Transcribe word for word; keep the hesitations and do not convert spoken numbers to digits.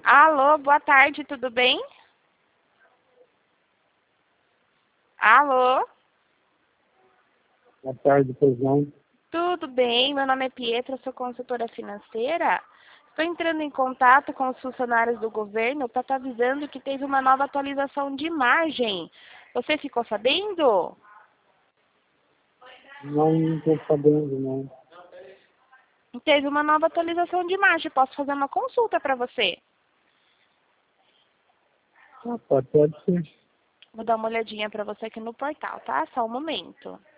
Alô, boa tarde, tudo bem? Alô? Boa tarde, pois não. Tudo bem, meu nome é Pietra, sou consultora financeira. Estou entrando em contato com os funcionários do governo para estar avisando que teve uma nova atualização de imagem. Você ficou sabendo? Não estou sabendo, não. Teve uma nova atualização de imagem, posso fazer uma consulta para você? Ah, pode, pode ser. Vou dar uma olhadinha para você aqui no portal, tá? Só um momento.